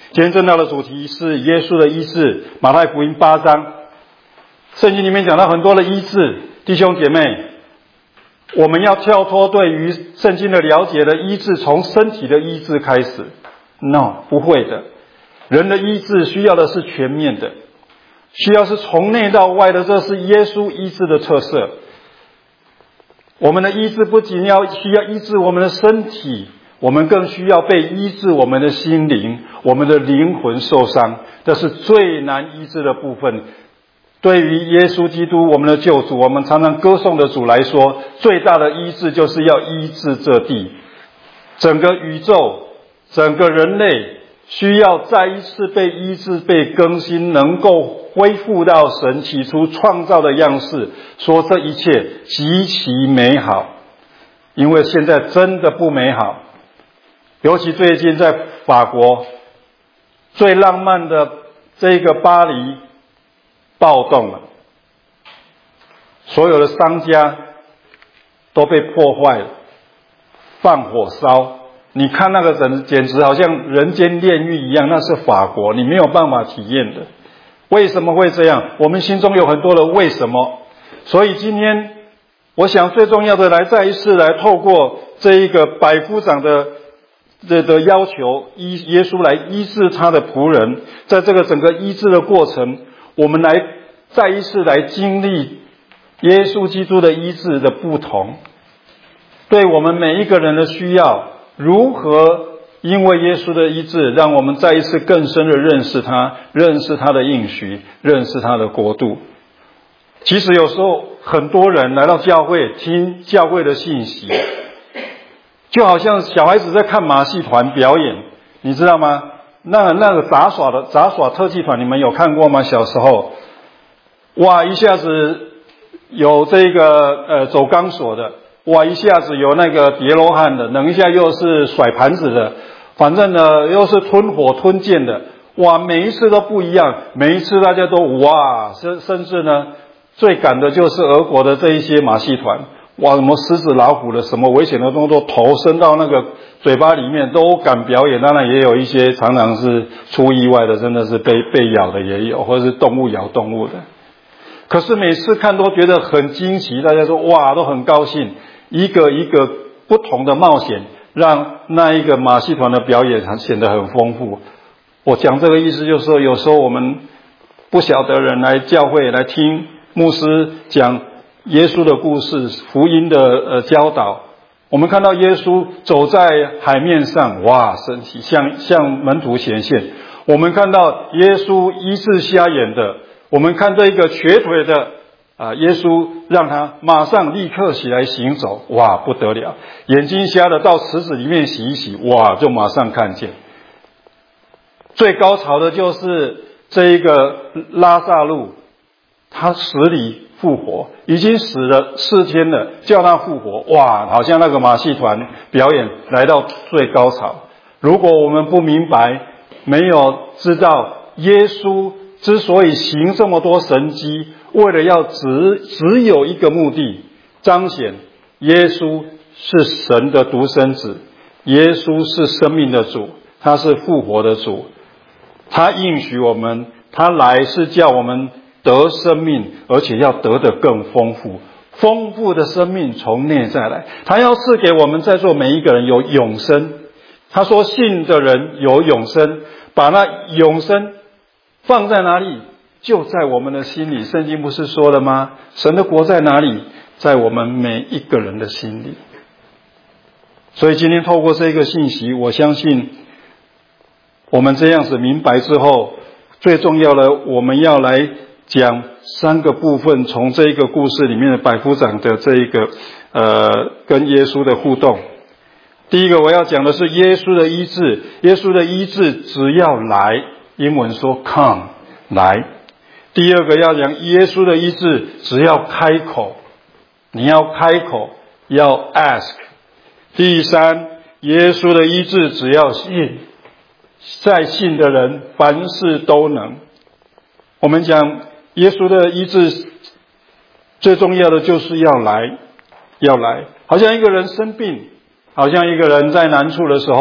今天正道的主题是耶稣的医治，马太福音8章。圣经里面讲到很多的医治，弟兄姐妹，我们要跳脱对于圣经的了解的医治，从身体的医治开始。No， 不会的。人的医治需要的是全面的，需要是从内到外的，这是耶稣医治的特色。我们的医治不仅需要医治我们的身体，我们更需要被医治我们的心灵，我们的灵魂受伤，这是最难医治的部分。对于耶稣基督我们的救主，我们常常歌颂的主来说，最大的医治就是要医治这地。整个宇宙，整个人类需要再一次被医治，被更新，能够恢复到神起初创造的样式，说这一切极其美好。因为现在真的不美好，尤其最近在法国最浪漫的这个巴黎暴动了，所有的商家都被破坏了，放火烧。你看那个简直好像人间炼狱一样，那是法国，你没有办法体验的。为什么会这样？我们心中有很多的为什么。所以今天我想最重要的再一次来透过这一个百夫长的要求，耶稣来医治他的仆人，在这个整个医治的过程，我们来再一次来经历耶稣基督的医治的不同，对我们每一个人的需要，如何因为耶稣的医治，让我们再一次更深的认识他，认识他的应许，认识他的国度。其实有时候很多人来到教会听教会的信息，就好像小孩子在看马戏团表演，你知道吗？那个杂耍特技团，你们有看过吗？小时候，哇，一下子有这个走钢索的，哇，一下子有那个叠罗汉的，等一下又是甩盘子的，反正呢又是吞火吞剑的，哇，每一次都不一样，每一次大家都哇，甚至呢最赶的就是俄国的这一些马戏团，哇，什么狮子老虎的，什么危险的动作，头伸到那个嘴巴里面都敢表演。当然也有一些常常是出意外的，真的是被咬的也有，或者是动物咬动物的。可是每次看都觉得很惊奇，大家说哇，都很高兴，一个一个不同的冒险，让那一个马戏团的表演显得很丰富。我讲这个意思就是说，有时候我们不晓得人来教会来听牧师讲耶稣的故事，福音的教导，我们看到耶稣走在海面上，哇，神奇向门徒显现。我们看到耶稣医治瞎眼的，我们看这一个瘸腿的耶稣让他马上立刻起来行走，哇，不得了！眼睛瞎的到池子里面洗一洗，哇，就马上看见。最高潮的就是这一个拉撒路，他死里复活，已经死了4天了，叫他复活，哇，好像那个马戏团表演来到最高潮。如果我们不明白，没有知道耶稣之所以行这么多神迹，为了要只有一个目的，彰显耶稣是神的独生子，耶稣是生命的主，他是复活的主，他应许我们，他来是叫我们得生命，而且要得得更丰富。丰富的生命从内在来，他要赐给我们在座每一个人有永生。他说信的人有永生，把那永生放在哪里？就在我们的心里。圣经不是说了吗？神的国在哪里？在我们每一个人的心里。所以今天透过这个信息，我相信我们这样子明白之后，最重要的我们要来讲3个部分，从这一个故事里面的百夫长的这一个跟耶稣的互动。第一个我要讲的是耶稣的医治。耶稣的医治只要来，英文说 come 来。第二个要讲耶稣的医治只要开口，你要开口，要 ask。第3，耶稣的医治只要信，在信的人凡事都能。我们讲耶稣的医治最重要的就是要来。好像一个人生病，好像一个人在难处的时候，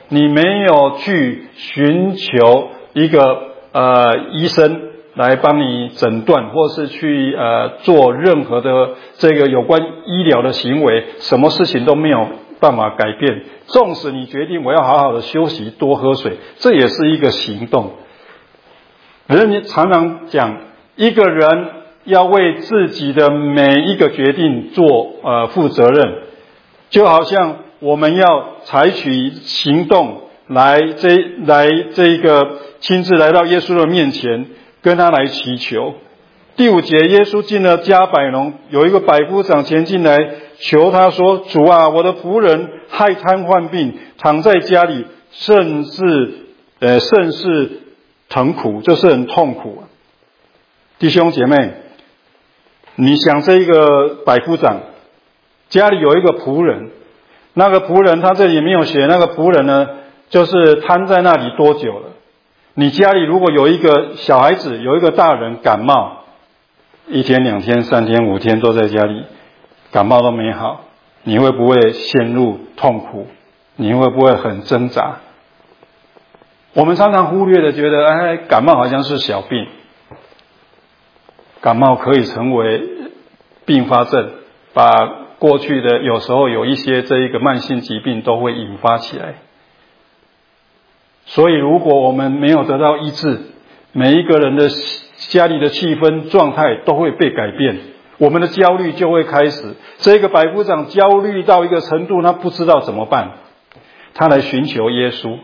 你没有去寻求一个医生来帮你诊断，或是去做任何的这个有关医疗的行为，什么事情都没有办法改变。纵使你决定我要好好的休息，多喝水，这也是一个行动。人常常讲，一个人要为自己的每一个决定做负责任，就好像我们要采取行动来这个亲自来到耶稣的面前，跟他来祈求。第5节，耶稣进了加百农，有一个百夫长前进来求他说：主啊，我的仆人害瘫患病，躺在家里，甚是疼苦，就是很痛苦。弟兄姐妹，你想这一个百夫长家里有一个仆人，那个仆人他这里没有写，那个仆人呢就是瘫在那里多久了。你家里如果有一个小孩子，有一个大人感冒，1天2天3天5天都在家里，感冒都没好，你会不会陷入痛苦？你会不会很挣扎？我们常常忽略的觉得，感冒好像是小病，感冒可以成为并发症，把过去的有时候有一些这一个慢性疾病都会引发起来。所以如果我们没有得到医治，每一个人的家里的气氛状态都会被改变，我们的焦虑就会开始。这个百夫长焦虑到一个程度，他不知道怎么办，他来寻求耶稣，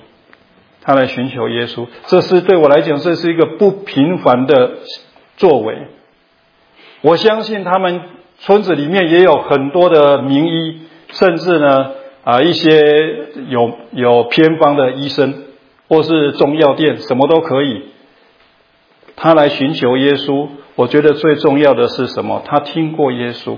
这是对我来讲，这是一个不平凡的作为。我相信他们村子里面也有很多的名医，甚至呢一些有偏方的医生，或是中药店，什么都可以。他来寻求耶稣，我觉得最重要的是什么？他听过耶稣，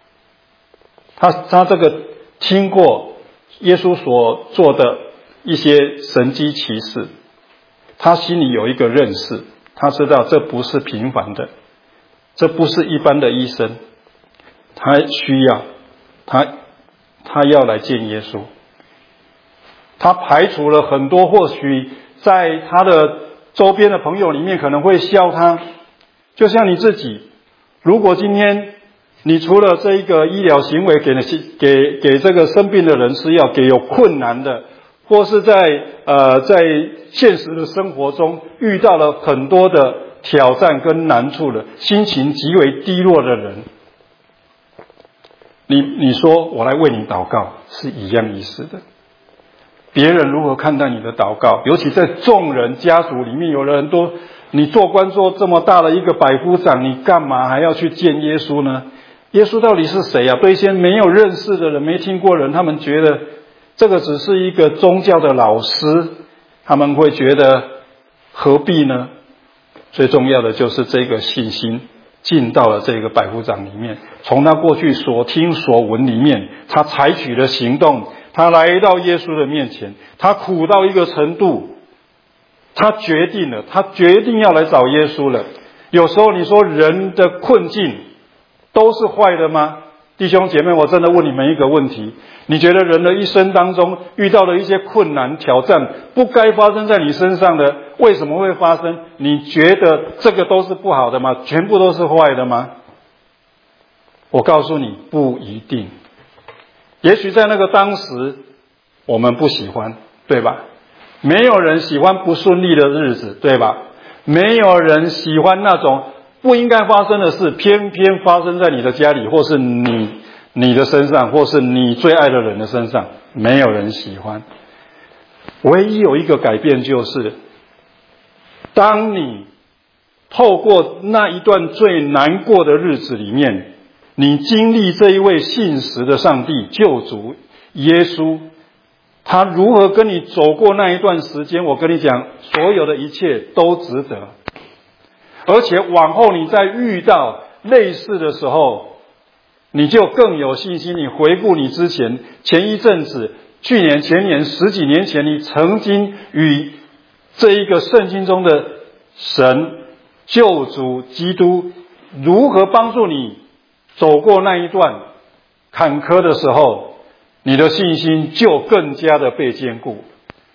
他这个听过耶稣所做的一些神迹奇事，他心里有一个认识，他知道这不是平凡的，这不是一般的医生，他需要他要来见耶稣。他排除了很多或许在他的周边的朋友里面可能会笑他，就像你自己，如果今天你除了这一个医疗行为给这个生病的人吃药，给有困难的，或是在现实的生活中遇到了很多的挑战跟难处的，心情极为低落的人，你说我来为你祷告，是一样意思的。别人如何看待你的祷告，尤其在众人家族里面，有的人都，你做官做这么大的一个百夫长，你干嘛还要去见耶稣呢？耶稣到底是谁啊？对一些没有认识的人，没听过人，他们觉得这个只是一个宗教的老师，他们会觉得何必呢？最重要的就是这个信心进到了这个百夫长里面，从他过去所听所闻里面，他采取了行动，他来到耶稣的面前，他苦到一个程度，他决定要来找耶稣了。有时候你说人的困境都是坏的吗？弟兄姐妹，我真的问你们一个问题，你觉得人的一生当中遇到了一些困难挑战，不该发生在你身上的，为什么会发生？你觉得这个都是不好的吗？全部都是坏的吗？我告诉你，不一定。也许在那个当时我们不喜欢，对吧？没有人喜欢不顺利的日子，对吧？没有人喜欢那种不应该发生的事偏偏发生在你的家里，或是你的身上，或是你最爱的人的身上，没有人喜欢。唯一有一个改变，就是当你透过那一段最难过的日子里面，你经历这一位信实的上帝救主耶稣，他如何跟你走过那一段时间，我跟你讲，所有的一切都值得。而且往后你再遇到类似的时候，你就更有信心。你回顾你之前一阵子、去年、前年、10几年前，你曾经与这一个圣经中的神救主基督如何帮助你走过那一段坎坷的时候，你的信心就更加的被坚固。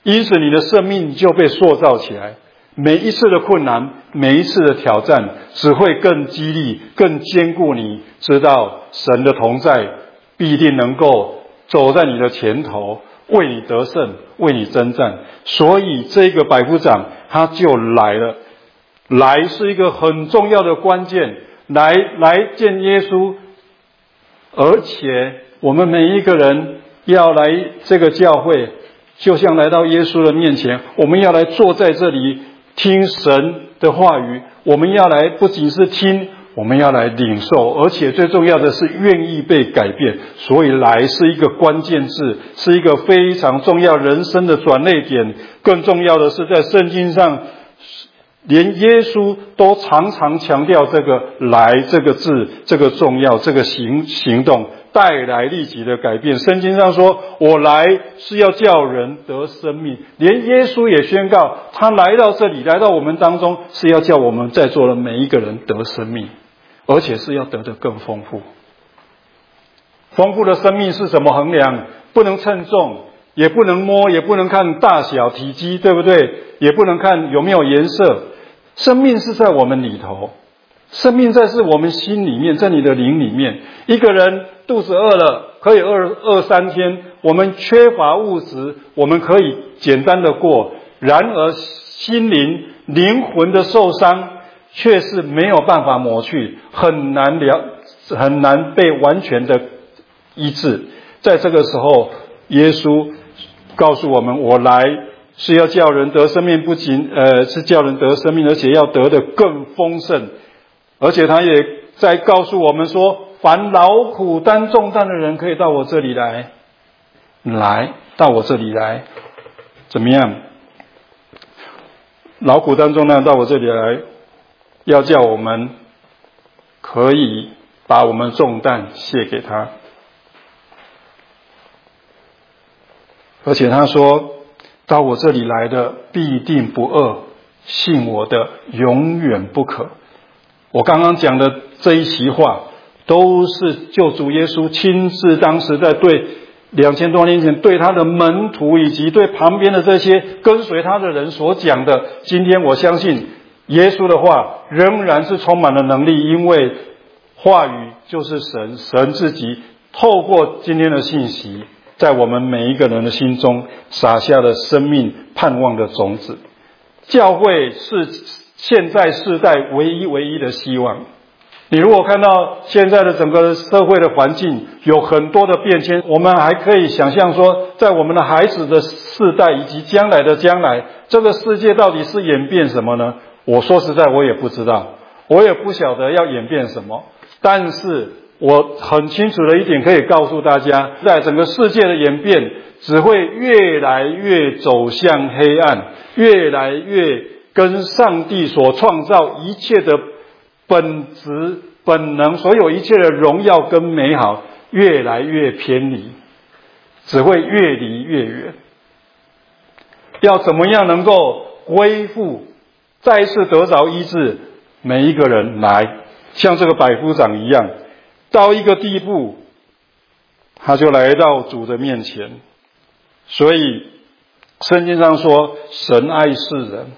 因此你的生命就被塑造起来。每一次的困难，每一次的挑战，只会更激励、更坚固你，知道神的同在必定能够走在你的前头，为你得胜，为你征战。所以这个百夫长他就来了，来是一个很重要的关键，来见耶稣。而且我们每一个人要来这个教会，就像来到耶稣的面前，我们要来坐在这里听神的话语，我们要来不仅是听，我们要来领受，而且最重要的是愿意被改变。所以来是一个关键字，是一个非常重要人生的转捩点。更重要的是，在圣经上连耶稣都常常强调这个来这个字，这个重要，这个行动带来立即的改变。圣经上说，我来是要叫人得生命。连耶稣也宣告，他来到这里，来到我们当中，是要叫我们在座的每一个人得生命，而且是要得的更丰富。丰富的生命是怎么衡量？不能称重，也不能摸，也不能看大小体积，对不对？也不能看有没有颜色。生命是在我们里头，生命是我们心里面，在你的灵里面。一个人肚子饿了，可以饿3天，我们缺乏物质，我们可以简单的过。然而心灵魂的受伤却是没有办法抹去，很难被完全的医治。在这个时候，耶稣告诉我们，我来是要叫人得生命，不仅是叫人得生命，而且要得的更丰盛。而且他也在告诉我们说，凡劳苦担重担的人，可以到我这里来，到我这里来，怎么样？劳苦担重担到我这里来，要叫我们可以把我们重担卸给他。而且他说，到我这里来的必定不饿，信我的永远不渴。我刚刚讲的这一席话，都是救主耶稣亲自当时在对2000多年前对他的门徒以及对旁边的这些跟随他的人所讲的。今天我相信耶稣的话仍然是充满了能力，因为话语就是神自己透过今天的信息，在我们每一个人的心中撒下了生命盼望的种子。教会是现在世代唯一的希望。你如果看到现在的整个社会的环境有很多的变迁，我们还可以想象说，在我们的孩子的世代以及将来，这个世界到底是演变什么呢？我说实在，我也不知道，我也不晓得要演变什么。但是我很清楚的一点可以告诉大家，在整个世界的演变只会越来越走向黑暗，越来越跟上帝所创造一切的本质本能，所有一切的荣耀跟美好越来越偏离，只会越离越远。要怎么样能够恢复，再一次得着医治？每一个人来像这个百夫长一样，到一个地步他就来到主的面前。所以圣经上说，神爱世人，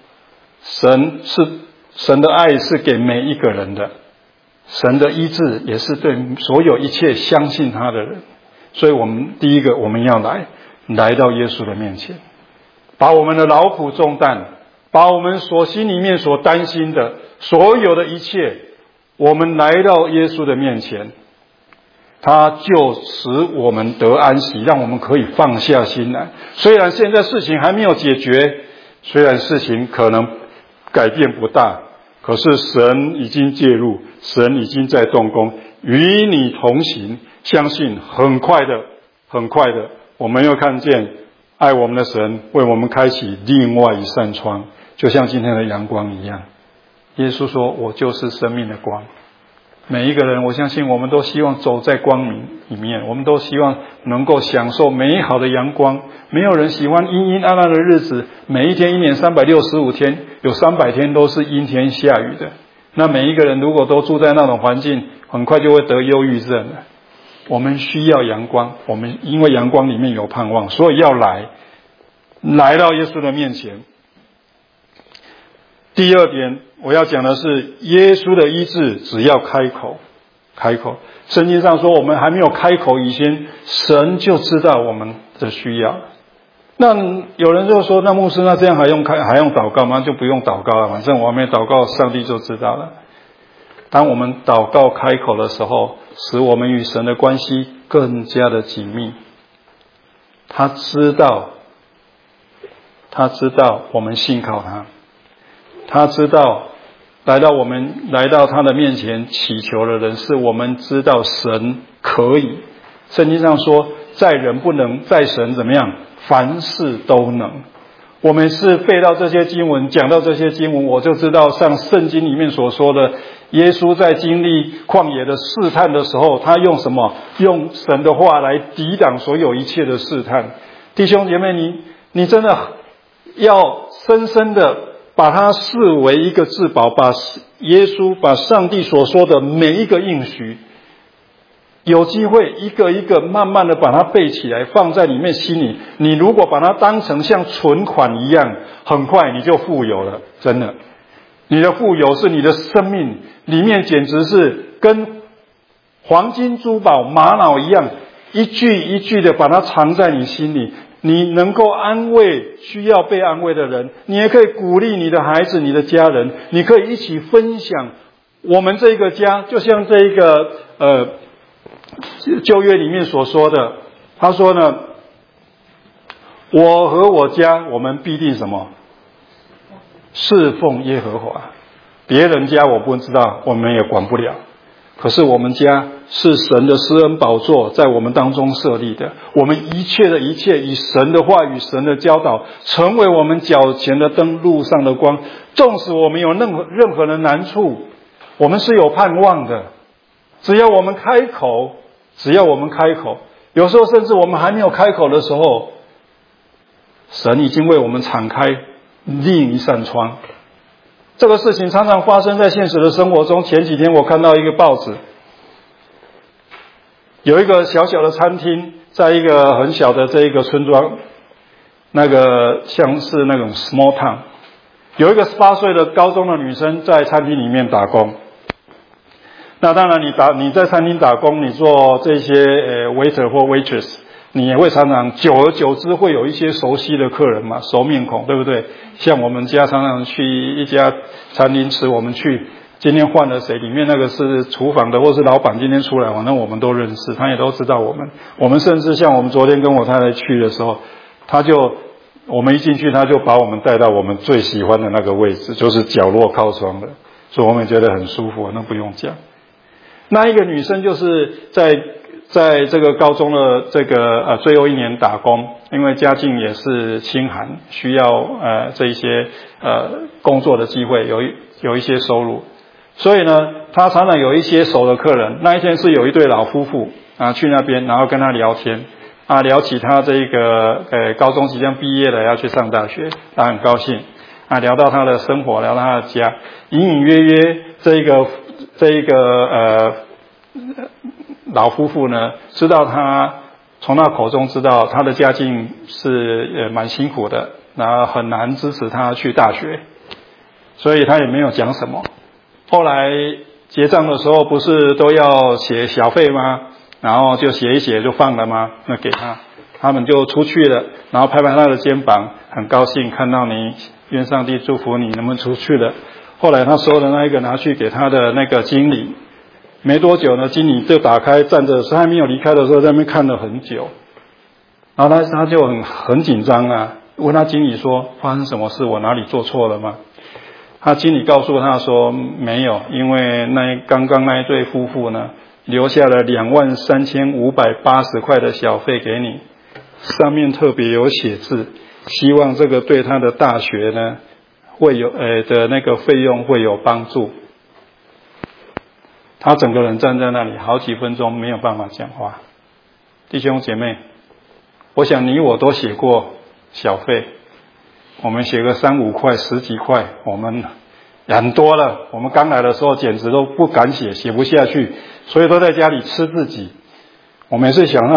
神的爱是给每一个人的，神的医治也是对所有一切相信他的人。所以我们第一个，我们要来到耶稣的面前，把我们的劳苦重担，把我们所心里面所担心的所有的一切，我们来到耶稣的面前，他就使我们得安息，让我们可以放下心来。虽然现在事情还没有解决，虽然事情可能改变不大，可是神已经介入，神已经在动工，与你同行。相信很快的，我们又看见爱我们的神为我们开启另外一扇窗，就像今天的阳光一样。耶稣说，我就是生命的光。每一个人，我相信我们都希望走在光明里面，我们都希望能够享受美好的阳光。没有人喜欢阴阴暗暗的日子，每一天，一年365天，有300天都是阴天下雨的。那每一个人如果都住在那种环境，很快就会得忧郁症了。我们需要阳光，我们因为阳光里面有盼望，所以要来来到耶稣的面前。第二点我要讲的是，耶稣的医治只要开口。圣经上说，我们还没有开口以前，神就知道我们的需要。那有人就说，那牧师，那这样还用祷告吗？就不用祷告了，反正我还没祷告，上帝就知道了。当我们祷告开口的时候，使我们与神的关系更加的紧密。他知道我们信靠他，他知道来到他的面前祈求的人，是我们知道神可以。圣经上说，在人不能，在神怎么样？凡事都能。我每次背到这些经文，讲到这些经文，我就知道像圣经里面所说的，耶稣在经历旷野的试探的时候，他用什么？用神的话来抵挡所有一切的试探。弟兄姐妹，你真的要深深的把它视为一个至宝，把耶稣，把上帝所说的每一个应许，有机会一个一个慢慢的把它背起来，放在里面心里。你如果把它当成像存款一样，很快你就富有了，真的。你的富有是你的生命里面简直是跟黄金珠宝玛瑙一样，一句一句的把它藏在你心里。你能够安慰需要被安慰的人，你也可以鼓励你的孩子、你的家人，你可以一起分享我们这个家，就像这一个旧约里面所说的，他说呢，我和我家，我们必定什么？侍奉耶和华。别人家我不知道，我们也管不了。可是我们家是神的施恩宝座在我们当中设立的，我们一切的一切以神的话语、神的教导成为我们脚前的灯，路上的光。纵使我们有任何的难处，我们是有盼望的。只要我们开口，有时候甚至我们还没有开口的时候，神已经为我们敞开另一扇窗。这个事情常常发生在现实的生活中。前几天我看到一个报纸，有一个小小的餐厅，在一个很小的这一个村庄，那个像是那种 small town， 有一个18岁的高中的女生在餐厅里面打工。那当然你在餐厅打工，你做这些waiter 或 waitress， 你也会常常久而久之会有一些熟悉的客人嘛，熟面孔，对不对？像我们家常常去一家餐厅吃，我们去今天换了谁，里面那个是厨房的或是老板今天出来，反正我们都认识，他也都知道我们。我们甚至像我们昨天跟我太太去的时候，我们一进去他就把我们带到我们最喜欢的那个位置，就是角落靠窗的，所以我们觉得很舒服，那不用讲。那一个女生就是在这个高中的这个最后一年打工，因为家境也是清寒，需要这一些工作的机会，有一些收入，所以呢，她常常有一些熟的客人。那一天是有一对老夫妇去那边，然后跟他聊天聊起他这个高中即将毕业了，要去上大学，他很高兴聊到他的生活，聊到他的家，隐隐约约这一个老夫妇呢，知道他从他口中知道他的家境是蛮辛苦的，然后很难支持他去大学，所以他也没有讲什么。后来结账的时候不是都要写小费吗？然后就写一写就放了吗？那给他们就出去了，然后拍拍他的肩膀，很高兴看到你，愿上帝祝福你，能不能出去了。后来他收的那一个拿去给他的那个经理，没多久呢，经理就打开站着，是还没有离开的时候，在那边看了很久，然后他就很紧张问他经理说，发生什么事，我哪里做错了吗？他经理告诉他说没有，因为刚刚那一对夫妇呢，留下了23580块的小费给你，上面特别有写字，希望这个对他的大学呢会有的那个费用会有帮助。他整个人站在那里好几分钟没有办法讲话。弟兄姐妹，我想你我都写过小费，我们写个3、5块、10几块，我们很多了。我们刚来的时候简直都不敢写不下去，所以都在家里吃自己。我每次想到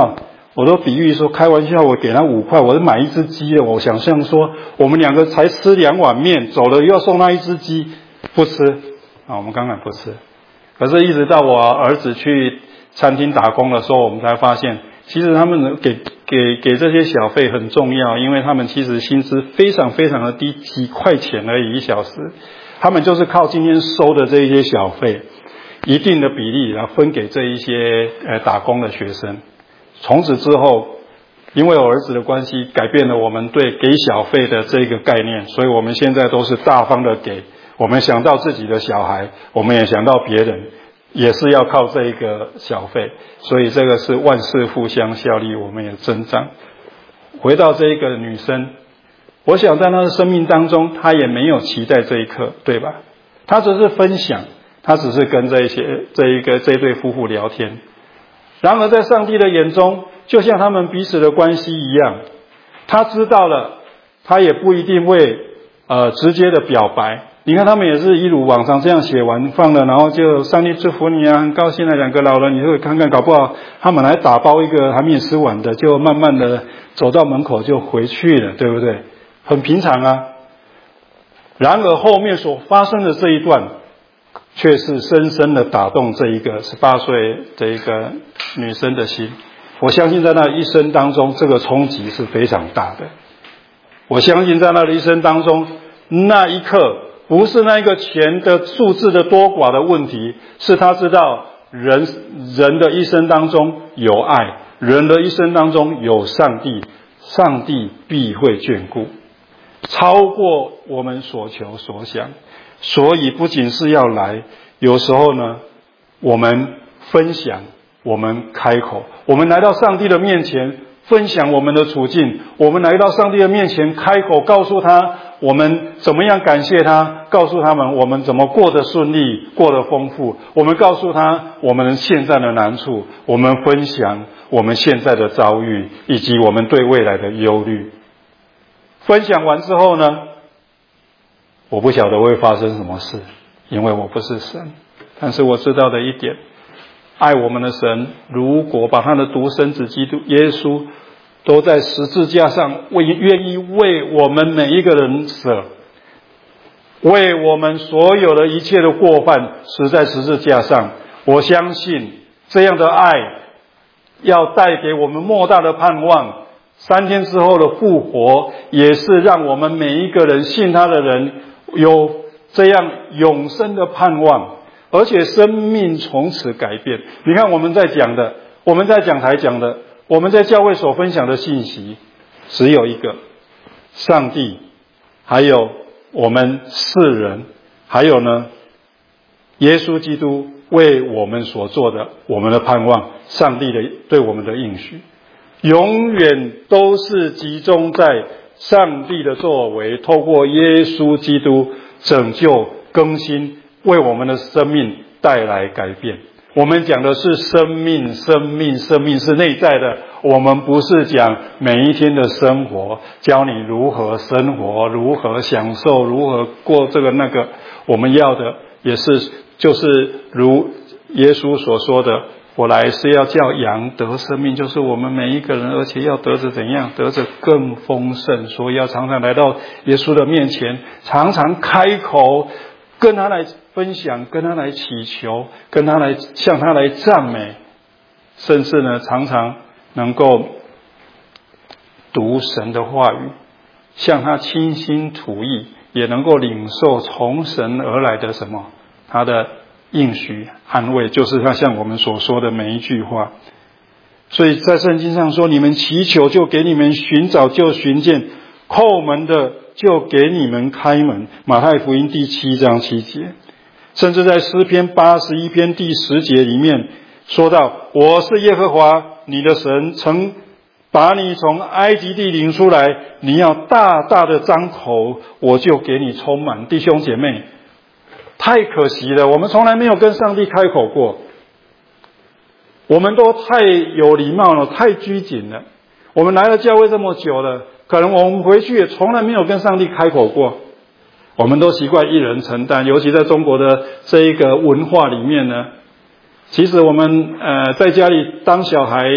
我都比喻说，开玩笑，我给他5块，我就买一只鸡了。我想象说，我们2个才吃2碗面，走了又要送他一只鸡，不吃啊，我们刚刚不吃。可是，一直到我儿子去餐厅打工的时候，我们才发现，其实他们给这些小费很重要，因为他们其实薪资非常非常的低，几块钱而已1小时，他们就是靠今天收的这一些小费，一定的比例然后分给这一些打工的学生。从此之后，因为我儿子的关系，改变了我们对给小费的这个概念，所以我们现在都是大方的给。我们想到自己的小孩，我们也想到别人，也是要靠这一个小费，所以这个是万事互相效力，我们也增长。回到这一个女生，我想在她的生命当中，她也没有期待这一刻，对吧？她只是分享，她只是跟这对夫妇聊天。然而在上帝的眼中，就像他们彼此的关系一样，他知道了，他也不一定会直接的表白。你看他们也是一如往常这样写完放了，然后就上帝祝福你啊，很高兴的2个老人，你会看看，搞不好他们还打包一个还没有吃完的，就慢慢的走到门口就回去了，对不对？很平常啊。然而后面所发生的这一段，却是深深的打动这一个18岁这一个女生的心。我相信在她的一生当中，这个冲击是非常大的。我相信在她的一生当中，那一刻不是那个钱的数字的多寡的问题，是她知道人的一生当中有爱，人的一生当中有上帝，上帝必会眷顾，超过我们所求所想。所以不仅是要来，有时候呢，我们分享，我们开口，我们来到上帝的面前分享我们的处境，我们来到上帝的面前开口告诉他我们怎么样感谢他，告诉他们我们怎么过得顺利，过得丰富，我们告诉他我们现在的难处，我们分享我们现在的遭遇，以及我们对未来的忧虑。分享完之后呢，我不晓得会发生什么事，因为我不是神。但是我知道的一点，爱我们的神，如果把他的独生子基督耶稣都在十字架上愿意为我们每一个人舍，为我们所有的一切的过犯死在十字架上，我相信这样的爱要带给我们莫大的盼望。3天之后的复活，也是让我们每一个人信他的人有这样永生的盼望，而且生命从此改变。你看我们在讲的，我们在讲台讲的，我们在教会所分享的信息，只有一个，上帝，还有我们世人，还有呢，耶稣基督为我们所做的，我们的盼望，上帝的对我们的应许，永远都是集中在上帝的作为，透过耶稣基督拯救更新，为我们的生命带来改变。我们讲的是生命，生命是内在的，我们不是讲每一天的生活，教你如何生活，如何享受，如何过这个那个。我们要的也是就是如耶稣所说的，我来是要叫羊得生命，就是我们每一个人，而且要得着怎样？得着更丰盛。所以要常常来到耶稣的面前，常常开口跟他来分享，跟他来祈求，跟他来向他来赞美，甚至呢，常常能够读神的话语，向他倾心吐意，也能够领受从神而来的什么？他的应许安慰，就是他像我们所说的每一句话。所以在圣经上说，你们祈求就给你们，寻找就寻见，叩门的就给你们开门。马太福音第7章7节。甚至在诗篇81篇第10节里面说到，我是耶和华你的神，曾把你从埃及地领出来，你要大大的张口，我就给你充满。弟兄姐妹，太可惜了，我们从来没有跟上帝开口过，我们都太有礼貌了，太拘谨了。我们来了教会这么久了，可能我们回去也从来没有跟上帝开口过。我们都习惯一人承担，尤其在中国的这一个文化里面呢，其实我们在家里当小孩，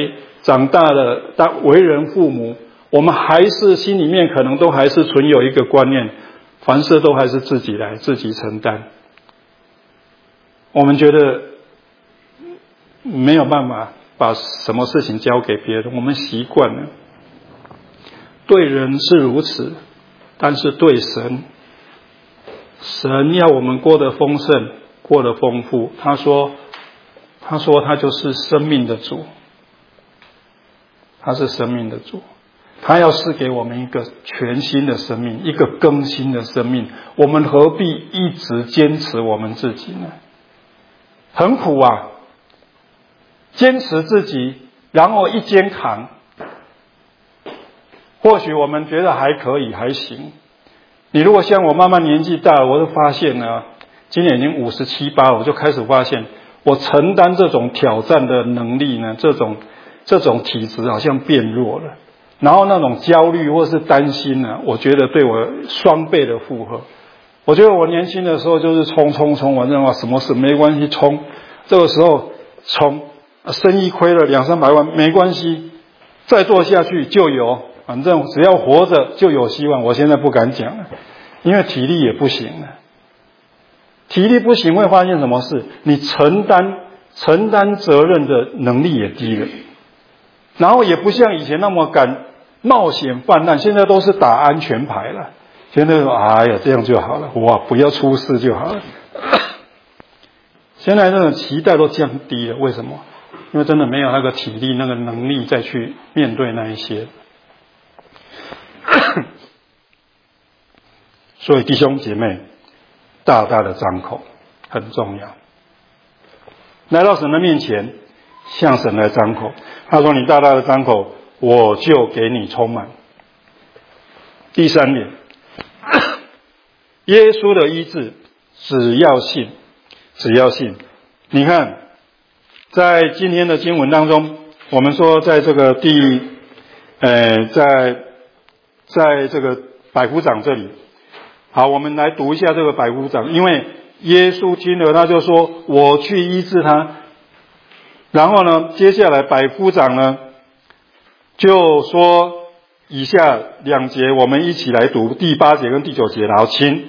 长大了，当为人父母，我们还是心里面可能都还是存有一个观念，凡事都还是自己来，自己承担。我们觉得没有办法把什么事情交给别人，我们习惯了。对人是如此，但是对神，神要我们过得丰盛，过得丰富。他说他就是生命的主，他是生命的主，他要赐给我们一个全新的生命，一个更新的生命，我们何必一直坚持我们自己呢？很苦啊，坚持自己，然后一肩扛。或许我们觉得还可以，还行。你如果像我慢慢年纪大了，我就发现呢，今年已经57、8，我就开始发现，我承担这种挑战的能力呢，这种体质好像变弱了。然后那种焦虑或是担心呢，我觉得对我双倍的负荷。我觉得我年轻的时候就是冲，反正什么事没关系，冲。这个时候冲，生意亏了200-300万没关系，再做下去就有。反正只要活着就有希望。我现在不敢讲了，因为体力也不行了。体力不行会发现什么事？你承担责任的能力也低了，然后也不像以前那么敢冒险犯难，现在都是打安全牌了。现在说哎呀这样就好了，哇不要出事就好了。现在那种期待都降低了，为什么？因为真的没有那个体力那个能力再去面对那一些。所以弟兄姐妹，大大的张口很重要。来到神的面前，向神来张口。他说：“你大大的张口，我就给你充满。”第3点，耶稣的医治，只要信，只要信。你看，在今天的经文当中，我们说在这个在这个百夫长这里。好，我们来读一下这个百夫长，因为耶稣听了他就说我去医治他。然后呢，接下来百夫长呢就说以下2节，我们一起来读第8节跟第9节。好，请。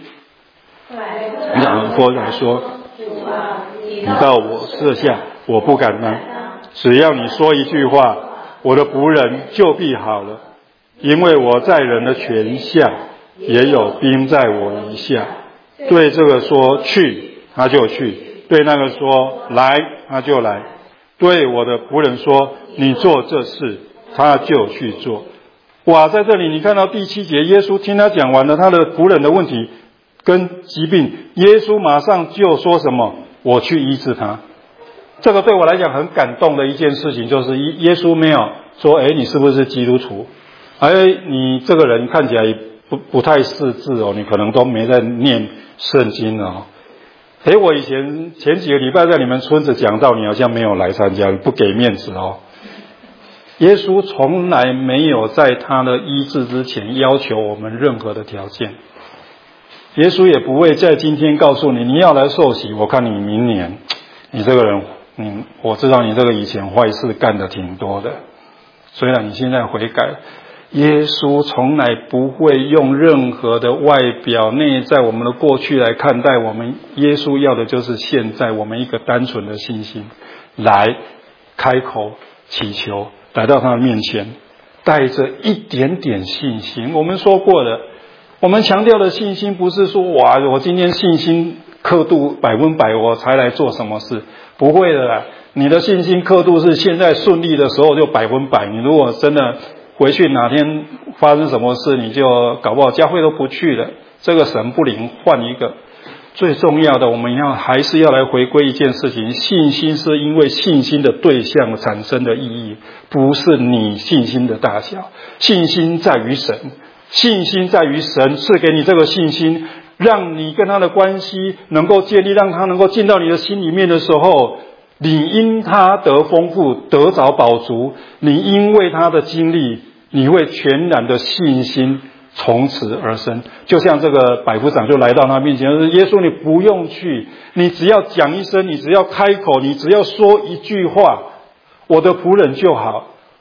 夫长说，你到我舍下，我不敢当，只要你说一句话，我的仆人就必好了，因为我在人的权下，也有兵在我以下。对这个说去，他就去；对那个说来，他就来。对我的仆人说你做这事，他就去做。哇，在这里你看到第7节，耶稣听他讲完了他的仆人的问题跟疾病，耶稣马上就说什么？我去医治他。这个对我来讲很感动的一件事情，就是耶稣没有说你是不是基督徒？你这个人看起来不太识字哦，你可能都没在念圣经哦。我以前几个礼拜在你们村子讲道，你好像没有来参加，不给面子哦。耶稣从来没有在他的医治之前要求我们任何的条件。耶稣也不会在今天告诉你，你要来受洗，我看你明年，你这个人，我知道你这个以前坏事干得挺多的，虽然你现在悔改。耶稣从来不会用任何的外表内在我们的过去来看待我们，耶稣要的就是现在我们一个单纯的信心，来开口祈求，来到他的面前，带着一点点信心。我们说过了，我们强调的信心不是说哇我今天信心刻度100%我才来做什么事，不会的啦。你的信心刻度是现在顺利的时候就100%，你如果真的回去哪天发生什么事，你就搞不好教会都不去了，这个神不灵，换一个。最重要的，我们还是要来回归一件事情，信心是因为信心的对象产生的意义，不是你信心的大小。信心在于神，信心在于神赐给你这个信心，让你跟他的关系能够建立，让他能够进到你的心里面的时候，你因他得丰富，得着饱足，你因为他的经历，你会全然的信心从此而生。就像这个百夫长就来到他面前，说耶稣你不用去，你只要讲一声，你只要开口，你只要说一句话，我的仆人就好，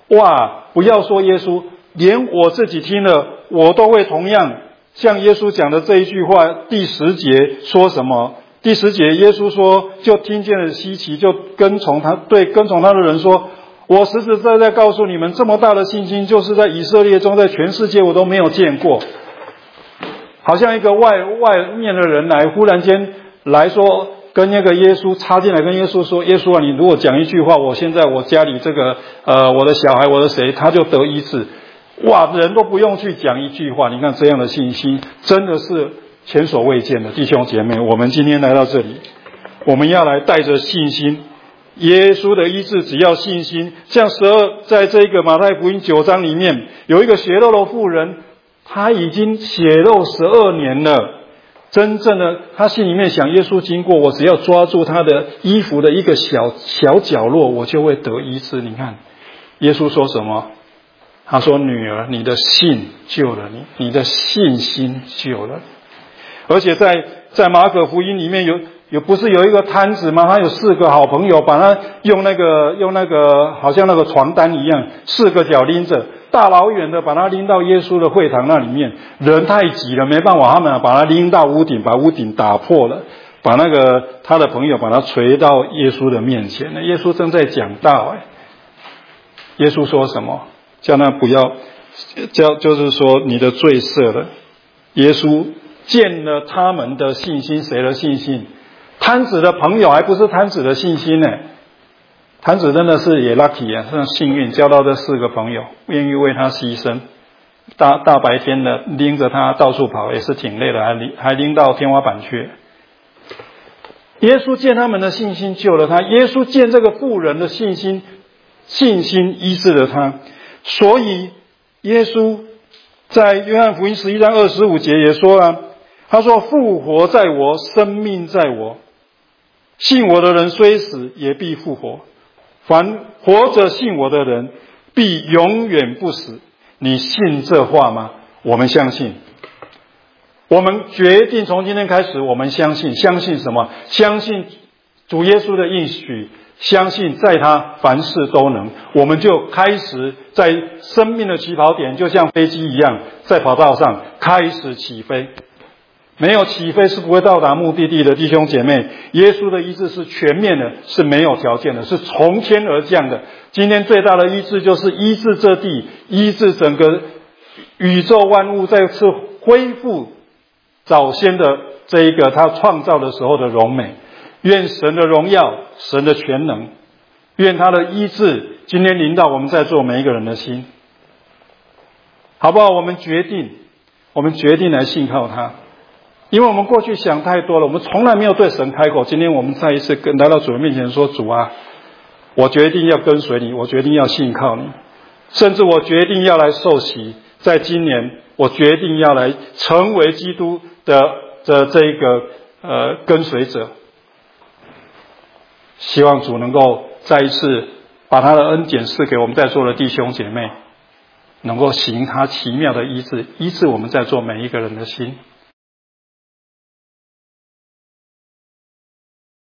哇，不要说耶稣，连我自己听了，我都会同样像耶稣讲的这一句话。第10节说什么？第10节耶稣说，就听见了稀奇，就跟从他的人说，我实实在在告诉你们，这么大的信心，就是在以色列中，在全世界我都没有见过。好像一个外面的人来，忽然间来说，跟那个耶稣插进来，跟耶稣说，耶稣啊，你如果讲一句话，我现在我家里这个我的小孩，我的谁，他就得医治。哇，人都不用去讲一句话，你看这样的信心真的是前所未见的。弟兄姐妹，我们今天来到这里，我们要来带着信心，耶稣的医治只要信心。像在这个马太福音9章里面，有一个血漏的妇人，他已经血漏12年了。真正的他心里面想，耶稣经过我，只要抓住他的衣服的一个小角落，我就会得医治。你看耶稣说什么？他说，女儿，你的信救了你，你的信心救了你。而且在马可福音里面不是有一个摊子吗？他有4个好朋友，把他用那个好像那个床单一样，4个脚拎着，大老远的把他拎到耶稣的会堂那里面。人太挤了，没办法，他们把他拎到屋顶，把屋顶打破了，把他的朋友把他垂到耶稣的面前。那耶稣正在讲道，耶稣说什么？叫他不要，就是说你的罪赦了。耶稣见了他们的信心，谁的信心？摊子的朋友，还不是摊子的信心呢。摊子真的是也 lucky 啊，很幸运交到这4个朋友，愿意为他牺牲。大白天的拎着他到处跑，也是挺累的，还拎到天花板去。耶稣见他们的信心救了他，耶稣见这个妇人的信心医治了他。所以耶稣在约翰福音11章25节也说了，他说，复活在我，生命在我，信我的人虽死也必复活，凡活着信我的人必永远不死。你信这话吗？我们相信。我们决定从今天开始，我们相信什么？相信主耶稣的应许，相信在他凡事都能。我们就开始在生命的起跑点，就像飞机一样，在跑道上开始起飞。没有起飞是不会到达目的地的。弟兄姐妹，耶稣的医治是全面的，是没有条件的，是从天而降的。今天最大的医治就是医治这地，医治整个宇宙万物，再次恢复早先的这一个他创造的时候的荣美。愿神的荣耀，神的全能，愿他的医治今天临到我们在座每一个人的心，好不好？我们决定来信靠他。因为我们过去想太多了，我们从来没有对神开口。今天我们再一次来到主的面前说，主啊，我决定要跟随你，我决定要信靠你，甚至我决定要来受洗。在今年我决定要来成为基督的这个跟随者。希望主能够再一次把他的恩典赐给我们在座的弟兄姐妹，能够行他奇妙的医治我们在座每一个人的心。